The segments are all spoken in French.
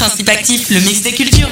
Principe Actif, le mix des cultures.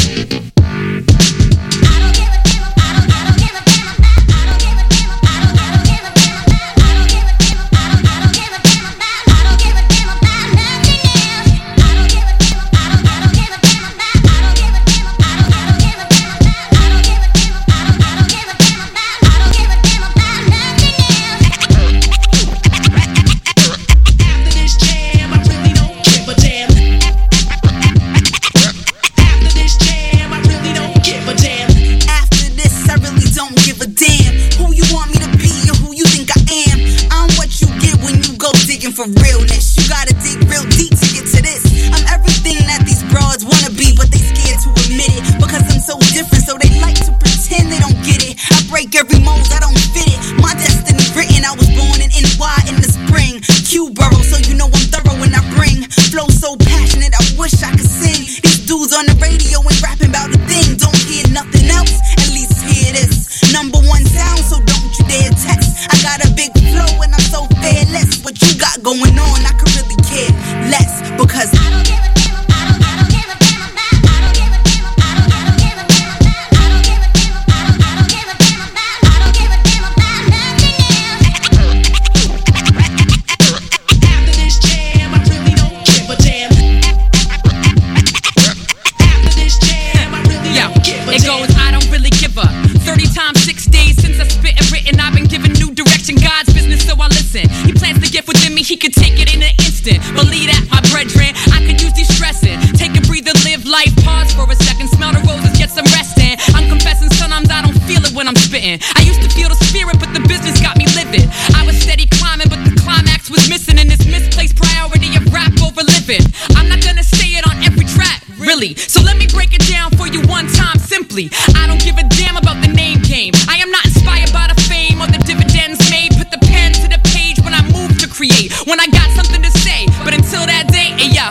For realness, you gotta dig real deep to get to this. I'm everything that these broads wanna be, but they scared to admit it. Because I'm so different, so they like to pretend they don't get it. I break every mold, I don't fit it. My destiny written, I was born in NY in the spring. Q-Borough, so you know I'm thorough when I bring flow so passionate, I wish I could sing. These dudes on the radio ain't rapping about a thing. Don't hear nothing else, at least hear this. #1 sound, so don't you dare text. I got a big flow and I'm so fearless. What you got going on, I could really care less. Because I don't give a damn, I don't give a damn, I don't give a damn, I don't give a damn, I don't give a damn, I don't give a damn, I don't give a damn about nothing else. After this jam, I really don't give a damn. After this jam, I really don't give a damn. It goes, I don't really give a 30 times 6 days since I spit and written. I've been given new direction, God's business, so I listen. He plants the gift within me, he could take it in an instant. Believe that, my brethren, I could use de-stressing. Take a breather, live life, pause for a second. Smell the roses, get some rest in. I'm confessing, sometimes I don't feel it when I'm spitting. I used to feel the spirit, but the business got me livid. I was steady climbing, but the climax was missing. In this misplaced priority of rap over living. I'm not gonna say it on every track, really. So let me break it down for you one time simply. I don't give a damn about the name game. I am not inspired by the fame or the dividends made. Put the pen to the page when I move to create. When I got something to say, but until that day, hey, yo.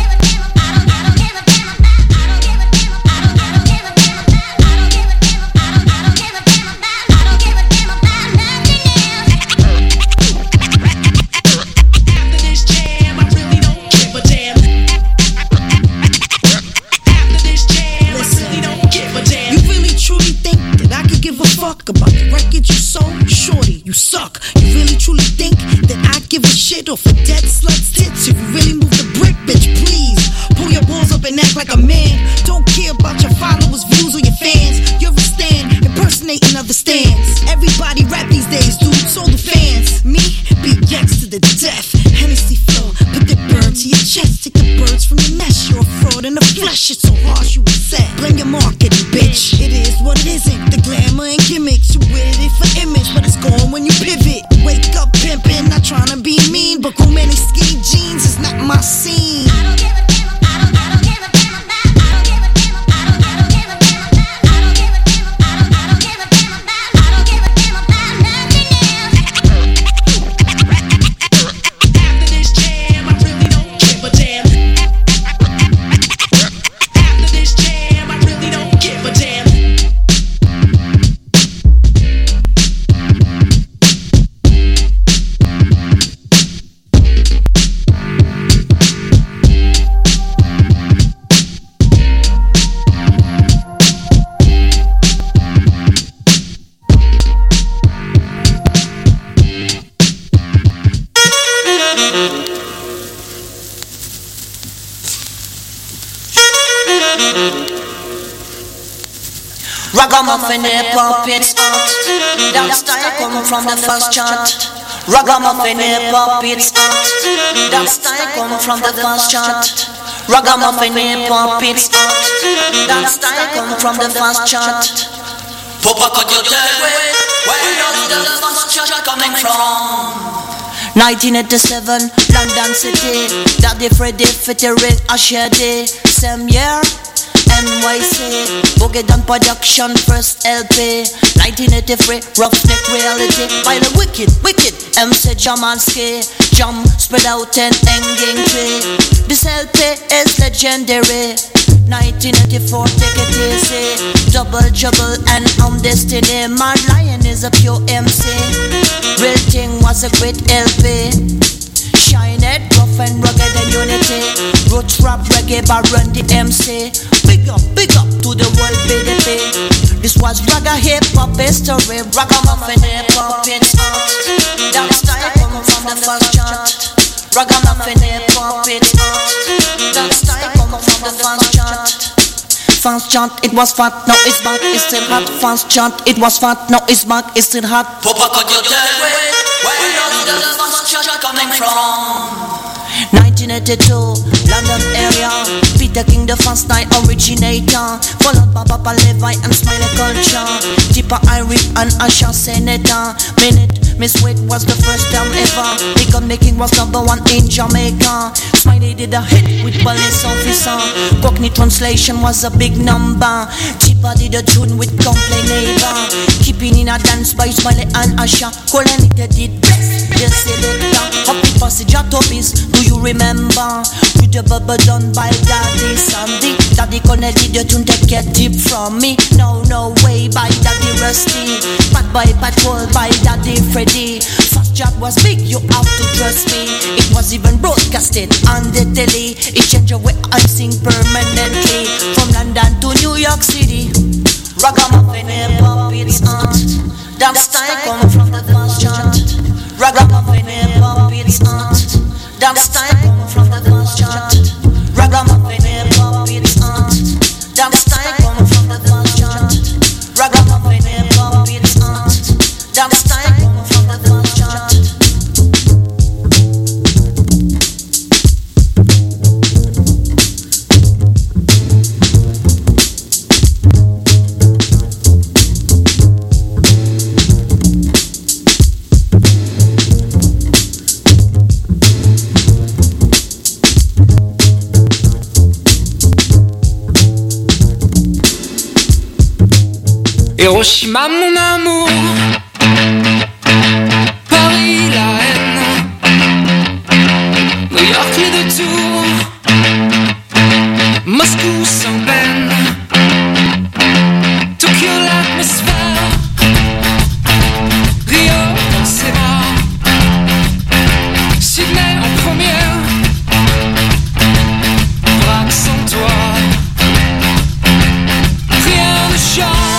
About the record you sold, shorty, you suck. You really truly think that I give a shit off a dead slut's tits? If you really move the brick, bitch, please pull your balls up and act like a man. Don't care about your followers, views, or your fans. You're a stand, impersonating other stands. Everybody rap these days, dude, so do fans. Me, BX to the death. Hennessy flow, put the burn to your chest. Take the birds from your nest. You're a fraud in the flesh, it's so harsh you upset. Blame your marketing, bitch. It is what it isn't. The glamour and gimmicks, you with it for image, but it's gone when you pivot. Wake up pimpin', not trying to be mean, but cool many skinny jeans is not my scene. I don't give a damn, I don't give a damn, I don't give a damn, I don't give a damn, I don't give a damn, I don't give a damn, I don't give a damn about nothing else. After this jam, I really don't give a damn. After this jam, I really don't give a damn. Ragamuffin hip-hop, it's hot. That style come from the first chart. Ragamuffin hip-hop, it's hot. That style come from the first chart. Ragamuffin hip-hop, it's hot. That style come from the first chart. Papa, could you tell me where does the first chart coming from? 1987, London City. Daddy Freddy featuring Asher Day. Same year, NYC, Boogie Down Production, first LP. 1983, Roughneck Reality. By the wicked MC Jamanski. Jump, spread out and hanging tree. This LP is legendary. 1984, take it easy. Double Trouble and Destiny. Mad Lion is a pure MC. Real Thing was a great LP. Shine it, rough and rugged and unity. Roots rap reggae by Run the MC. Big up to the world BDP. This was ragga hip hop history. Ragamuffin hip hop it's art. That style come from the first chant. Ragamuffin hip hop it's art. That style come from the first chant. Fast chant, it was fat, now it's back, it's still hot. Fast chant, it was fat, now it's back, it's still hot. Papa, could you tell me where does the fast chant coming from? 1982, London area. Peter King, the fast night originator. Followed by Papa Levi and Smiley Culture. Tipper Irie and Asha Senator. Miss Wade was the first time ever. Bacon making was number one in Jamaica. Smiley did a hit with Police Officer. Cockney translation was a big number. Tipper did a tune with Complain Neighbor. Keeping in a dance by Smiley and Asha. Colin did best, just selector. Happy passage at Tobies, do you remember? With the bubble done by Daddy Sandy. Daddy Connell did the tune that get tip from me. No way by Daddy Rusty. Pat by Patrol by Daddy Freddy. Fast chat was big, you have to trust me. It was even broadcasted on the telly. It changed the way I sing permanently. From London to New York City. Ragamuffin hip hop it's art. That style come from the fast chant. Ragamuffin hip hop it's art. That style come from the fast chant. Ragamuffin hip hop it's art. That style come from the fast chant. Ragamuffin hip hop it's art. That style come from the fast chant. Hiroshima mon amour, Paris la haine, New York les deux tours, Moscou sans peine, Tokyo l'atmosphère, Rio dans ses bras, Sydney en première, Prague sans toi, rien ne change.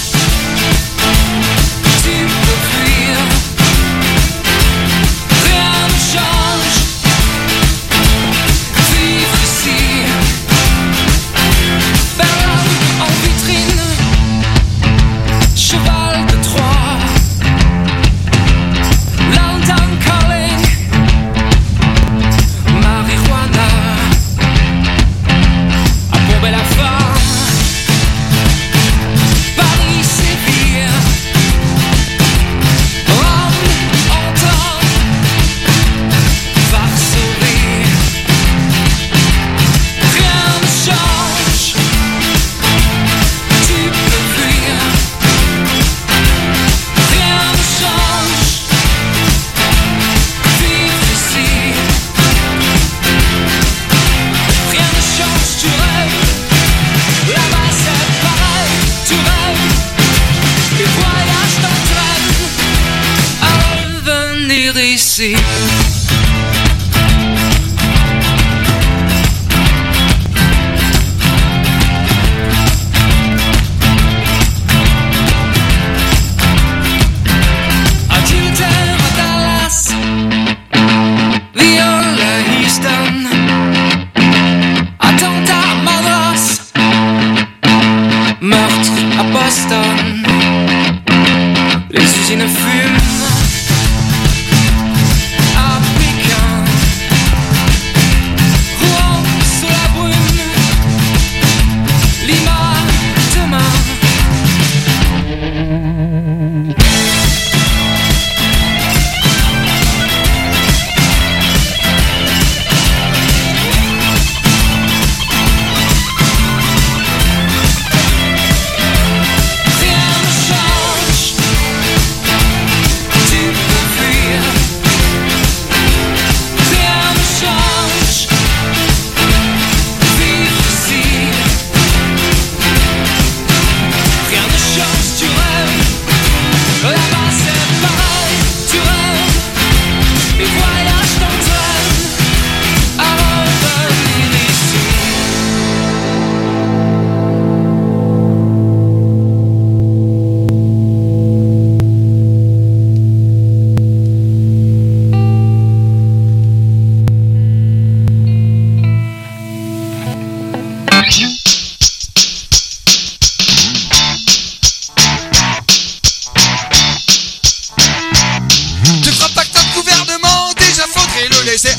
ici. Tu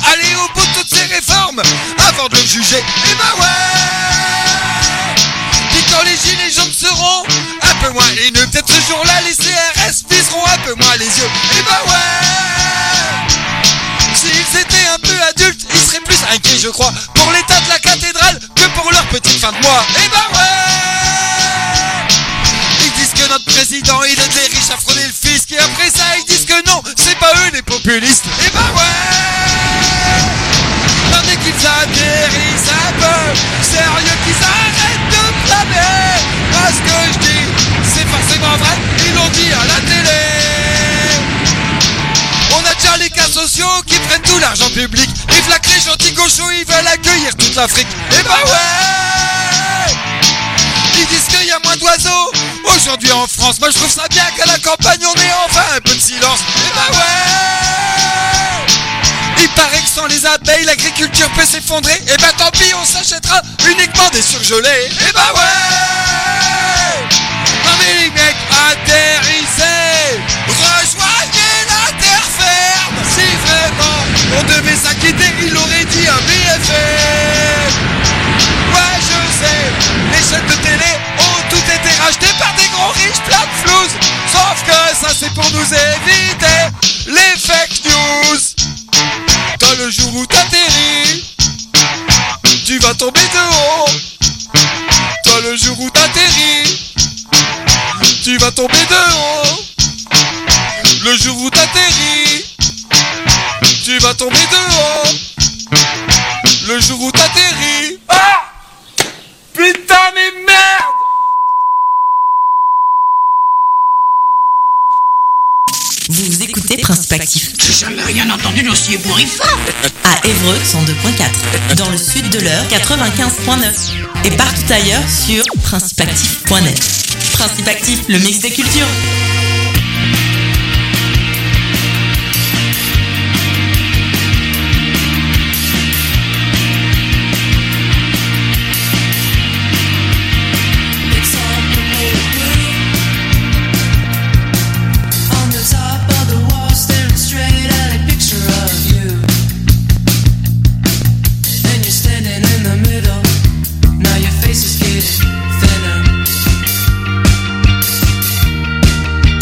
aller au bout de toutes ces réformes avant de le juger. Et bah ouais. Puis quand les gilets jaunes seront un peu moins haineux, peut-être ce jour-là les CRS viseront un peu moins les yeux. Et bah ouais. S'ils étaient un peu adultes, ils seraient plus inquiets, je crois, pour l'état de la cathédrale que pour leur petite fin de mois. Et bah ouais. Ils disent que notre président, il aide les riches à frauder le fisc, et après ça, ils disent que non, c'est pas eux les populistes. Et bah ouais. Non, dès qu'ils atterrissent un peu, sérieux qu'ils arrêtent de blâmer. Moi, ce que je dis, c'est forcément vrai, ils l'ont dit à la télé. On a déjà les cas sociaux qui prennent tout l'argent public. Ils flaquent les gentils gauchos, ils veulent accueillir toute l'Afrique. Et bah ouais. Ils disent qu'il y a moins d'oiseaux aujourd'hui en France. Moi je trouve ça bien qu'à la campagne on ait enfin un peu de silence. Et bah ouais. Il paraît que sans les abeilles l'agriculture peut s'effondrer. Et bah tant pis, on s'achètera uniquement des surgelés. Et bah ouais. Non mais les mecs, atterrissez, rejoignez la terre ferme. Si vraiment on devait s'inquiéter, il aurait dit un BFM. Ouais je sais, les chaînes de télé ont toutes été rachetées par des gros riches plein de flouze. Sauf que ça c'est pour nous éviter les fake news. Toi le jour où t'atterris, tu vas tomber de haut. Toi le jour où t'atterris, tu vas tomber de haut. Le jour où t'atterris, tu vas tomber de haut. Le jour où t'atterris. Ah! Putain mais merde! Vous écoutez Principe Actif. J'ai jamais rien entendu d'aussi ébouriffant. À Évreux 102.4. Dans le sud de l'Eure 95.9. Et partout ailleurs sur principeactif.net. Principe Actif, le mix des cultures. Now your face is getting thinner.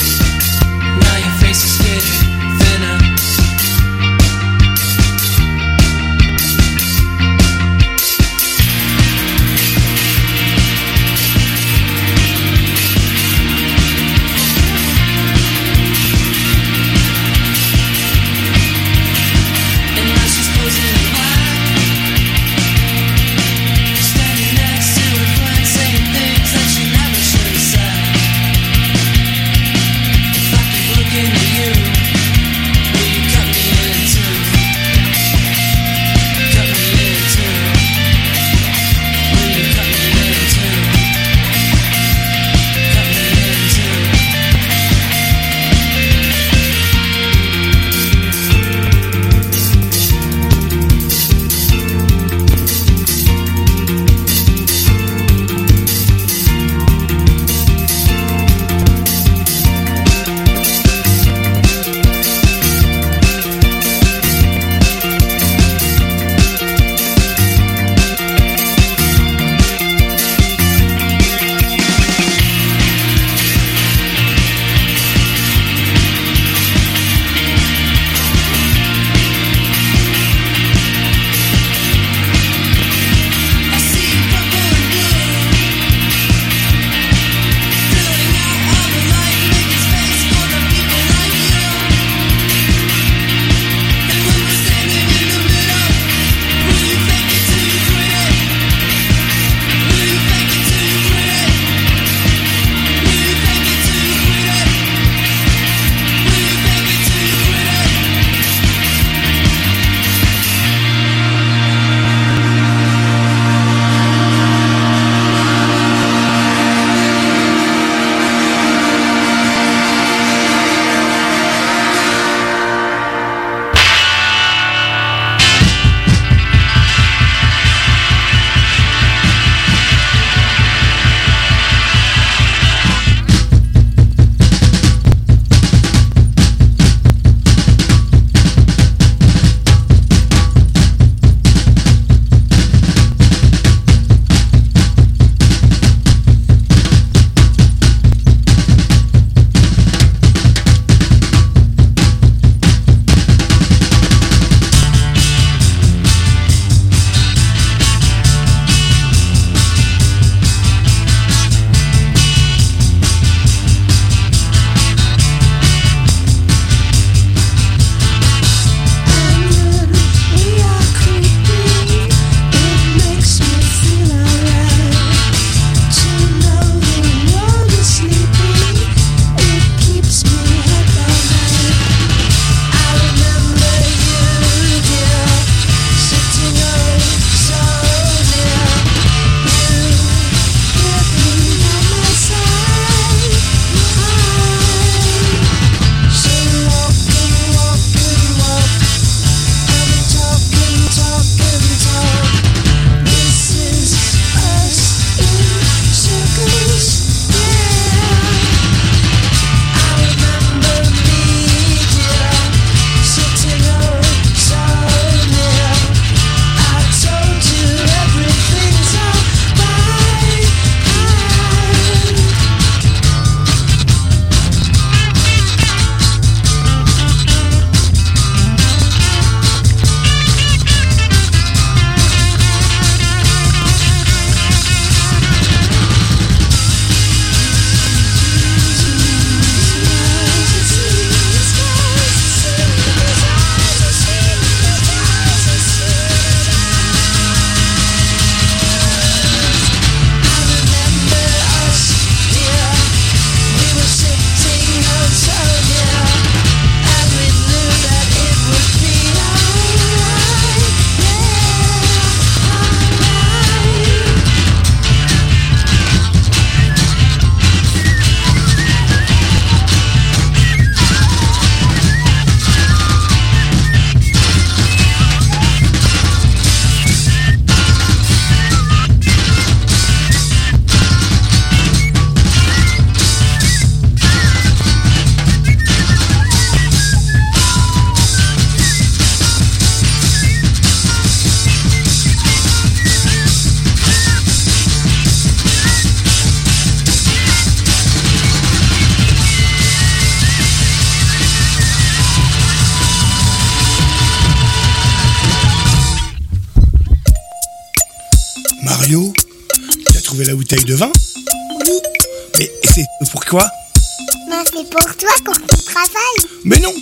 retrouvé la bouteille de vin? Oui. Mais c'est pourquoi? Non, c'est pour toi quand tu travailles. Mais non.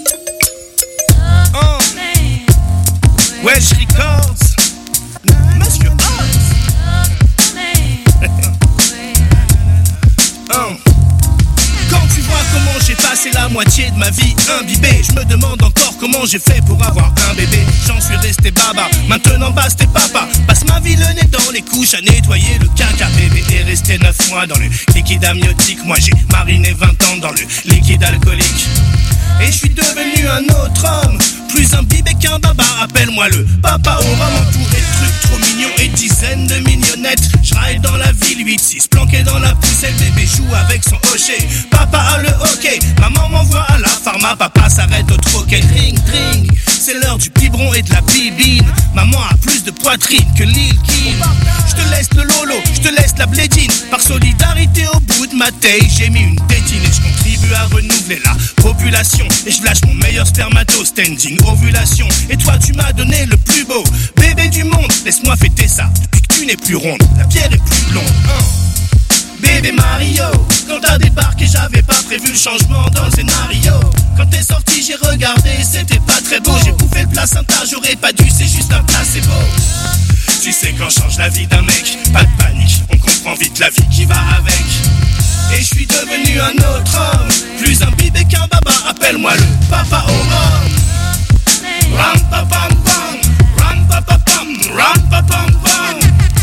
Oh. Welsh Records. Monsieur Quand tu vois comment j'ai passé la moitié de ma vie imbibé, je me demande encore comment j'ai fait pour avoir un bébé. J'en suis resté baba, maintenant basse tes papa. Passe ma vie le nez dans les couches à nettoyer le caca. Bébé est resté 9 mois dans le liquide amniotique. Moi j'ai mariné 20 ans dans le liquide alcoolique. Et je suis devenu un autre homme, plus imbibé qu'un baba. Appelle-moi le papa au rhum, entouré de trucs trop mignons et dizaines de mignonnettes. Je ride dans la ville 8-6, planqué dans la poussette. Bébé joue avec son hocher, papa a le hockey. Maman m'envoie à la pharma, papa s'arrête au troquet. Ring, ring, c'est l'heure du biberon et de la bibine. Maman a plus de poitrine que Lil Kim. Je te laisse le lolo, je te laisse la blédine. Par solidarité au bout de ma taille, j'ai mis une tétine et je contribue à renouveler la population. Et je lâche mon meilleur spermato, standing ovulation. Et toi tu m'as donné le plus beau bébé du monde. Laisse-moi fêter ça, depuis que tu n'es plus ronde, la pierre est plus blonde. Bébé Mario, quand t'as débarqué j'avais pas prévu le changement dans le scénario. Quand t'es sorti j'ai regardé, c'était pas très beau. J'ai bouffé le placenta, j'aurais pas dû, c'est juste un placebo. Tu sais quand change la vie d'un mec, pas de panique, on comprend vite la vie qui va avec. Et je suis devenu un autre homme, plus imbibé qu'un baba. Appelle-moi le papa au rhum. Ram pa pam pam, ram pa pa pam, ram pa pam pam,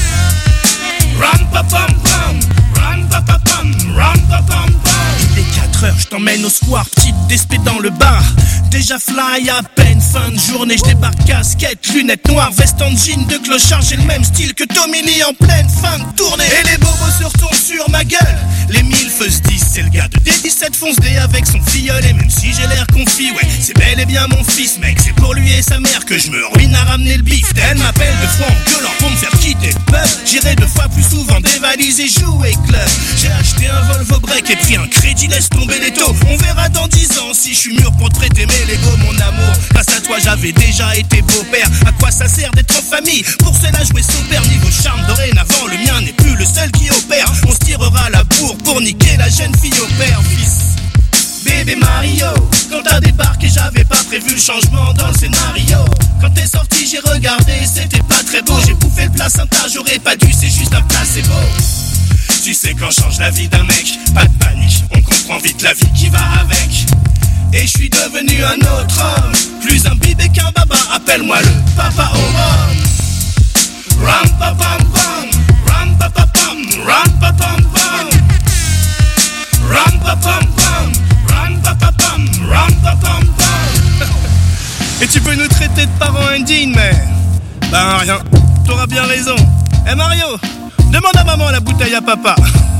ram pa pam pam, ram pa pa pam, ram pa pam pam. Il est 4 heures, je t'emmène au soir, petite despé dans le bar. Déjà fly à peine, fin de journée, je débarque casquette, lunettes noires, veste en jean de clochard. J'ai le même style que Tommy Lee en pleine fin de tournée. Et les bobos se retournent sur ma gueule. Les milfs se disent c'est le gars de D17 fonce D avec son filleul. Et même si j'ai l'air confit, ouais, c'est bel et bien mon fils, mec. C'est pour lui et sa mère que je me ruine à ramener le bif. Elle m'appelle de fois en gueulant pour me faire quitter le pub. J'irai 2 fois plus souvent dévaliser, jouer club. J'ai acheté un Volvo break et pris un crédit, laisse tomber les taux. On verra dans 10 ans si je suis mûr pour te prêter mes Lego, mon amour. Grâce à toi j'avais déjà été beau-père. À quoi ça sert d'être en famille? Pour cela jouer sauveur. Niveau charme dorénavant, le mien n'est plus le seul qui opère. On se tirera la bourre pour niquer la jeune fille au père, fils. Bébé Mario, quand t'as débarqué j'avais pas prévu le changement dans le scénario. Quand t'es sorti j'ai regardé, c'était pas très beau. J'ai bouffé le placenta, j'aurais pas dû, c'est juste un placebo. Tu sais quand change la vie d'un mec, pas de panique, on comprend vite la vie qui va avec. Et je suis devenu un autre homme, plus imbibé qu'un baba. Appelle-moi le papa au rhum. Ram pa pam pam, ram pa pa pam, ram pa pam pam, ram pa pam pam, ram pa pa pam, ram pa pam pam. Et tu peux nous traiter de parents indignes, mais ben rien, t'auras bien raison. Eh Mario, demande à maman la bouteille à papa.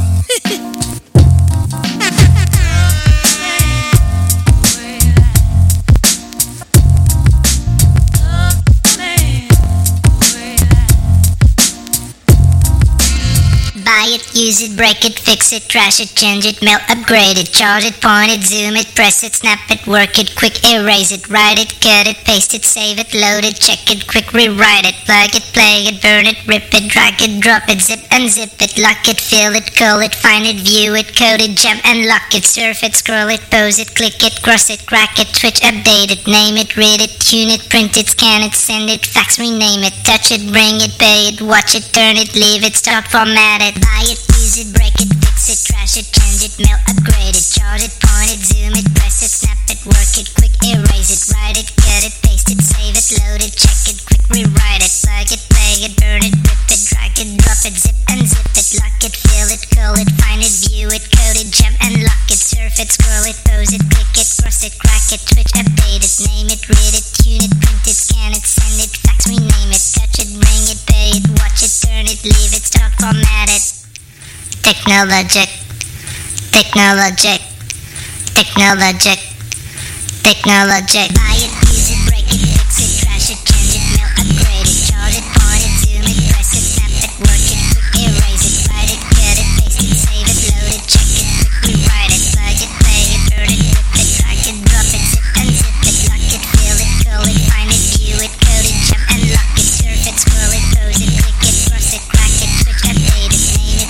Buy it, use it, break it, fix it, trash it, change it, melt, upgrade it, charge it, point it, zoom it, press it, snap it, work it, quick erase it, write it, cut it, paste it, save it, load it, check it, quick rewrite it, plug it, play it, burn it, rip it, drag it, drop it, zip and zip it, lock it, fill it, call it, find it, view it, code it, jump and lock it, surf it, scroll it, pose it, click it, cross it, crack it, switch, update it, name it, read it, tune it, print it, scan it, send it, fax, rename it, touch it, bring it, pay it, watch it, turn it, leave it, start, format it, buy it, use it, break it, fix it, trash it, change it, mail, upgrade it, charge it, point it, zoom it, press it, snap it, work it, quick erase it, write it, cut it, paste it, save it, load it, check it, quick rewrite it, plug it, play it, burn it, rip it, drag it, drop it, zip and zip it, lock it, fill it, call it, find it, view it, code it, jump and lock it, surf it, scroll it, pose it, click it, cross it, crack it, switch, update it, name it, read it, tune it, print it, scan it, send it, fax, rename it, touch it, bring it, pay it, watch it, turn it, leave it, start, format it. Technologic, technologic, technologic, technologic. Buy it, use it, break it, fix it, trash it, change it, mail, upgrade it, charge it, point it, zoom it, press it, snap it, work it, quick erase it, write it, cut it, paste it, save it, load it, check it, quick rewrite it, plug it, play it, burn it, rip it, drag it, drop it, zip and zip it, lock it, fill it, call it, find it, view it, code it, jump and lock it, surf it, scroll it, pose it, click it, cross it, crack it, switch, update it, name it.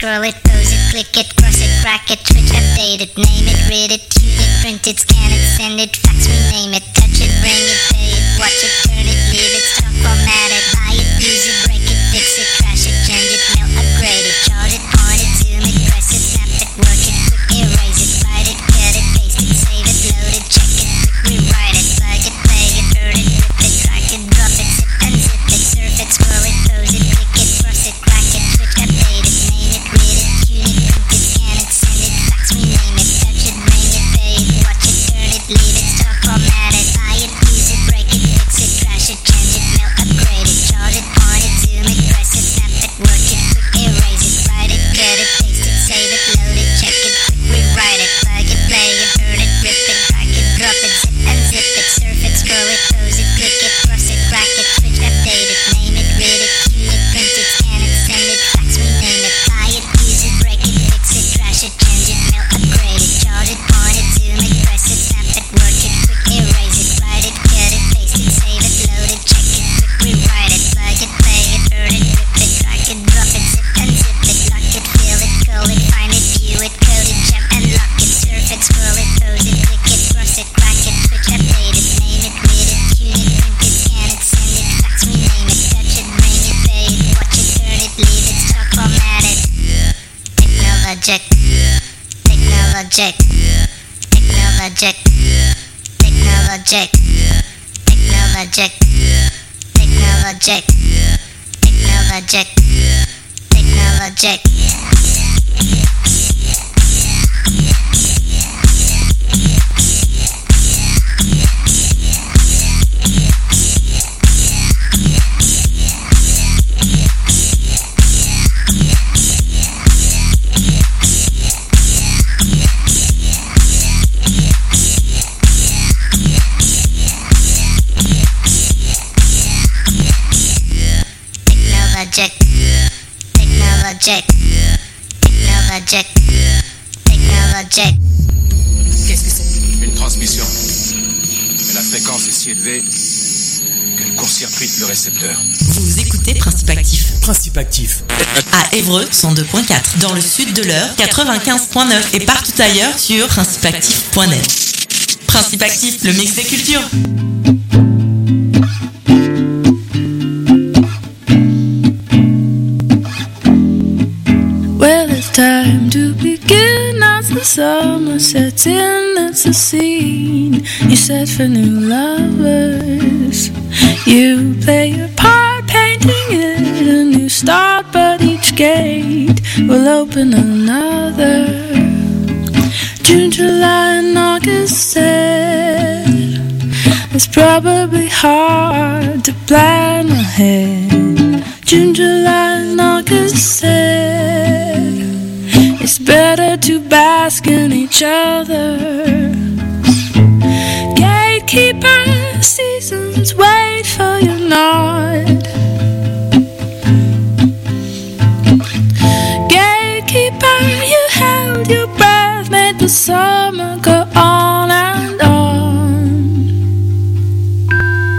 scroll it, pose it, click it, cross it, crack it, switch, update it, name it, read it, tune it, print it, scan it, send it, fax, rename it, touch it, bring it, pay it, watch it, turn it, leave it, stop, format it, buy it, use it, break it, fix it, crash it, change it, mail, upgrade it, charge it, point it, zoom it, press it, snap it, work it, quick erase it, write it, cut it, paste it, save it, load it, check it, quick rewrite it, plug it, play it, burn it, rip it, drag it, drop it, zip unzip it, surf it, scroll it, pose it, click it, cross it, crack it, switch, update it, name it, read it, tune it, print it, scan it, send it, fax, rename it, touch it, bring it, pay it, watch it, turn it, leave it, stop, format it, buy it, use it, break it, fix it, trash it, change it, mail, upgrade it, charge it, point it, zoom it, press it, snap it, work it, quick erase it, write it, cut it, paste it, save it, load it, check it, quick rewrite it, plug it, play it, burn it, rip it, drag it, drop it, zip unzip it, surf it, scroll it, pose it, click it, cross it, crack it, switch, update it, name it, read it, tune it, print it, scan it, send it, fax, rename it, buy it, use it, break it, fix it, trash it, change it, mail, upgrade it, charge it, point it, zoom it, press it, snap it, work it, quick erase it, write it, cut it, paste it, save it, load it, check it, quick rewrite it, plug it, play it, burn it, rip it, drag it, drop it, zip unzip it, lock it, fill it, call it, find it, view it, code it, jump and lock it, surf it, scroll it, pose it, click it, cross it, crack it, switch, update it, name it, read it, tune it, print it, scan it, send it, fax, rename it, touch it, bring it, pay it, watch it, turn it, leave it, stop, format it. Technologic, technologic, technologic, technologic, technologic, technologic, technologic, technologic. Technologic, technologic, technologic. Qu'est-ce que c'est? Une transmission. Mais la fréquence est si élevée qu'elle court-circuite le récepteur. Vous écoutez Principe Actif. Principe Actif. À Évreux, 102.4. Dans le sud de l'Eure, 95.9. Et partout ailleurs sur principeactif.net. Principe Actif, le mix des cultures. Well, it's time to begin as the summer sets in. It's a scene you set for new lovers. You play your part, painting it a new start, but each gate will open another. June, July, and August said it's probably hard to plan ahead. June, July, and August said it's better to bask in each other. Gatekeeper seasons wait for your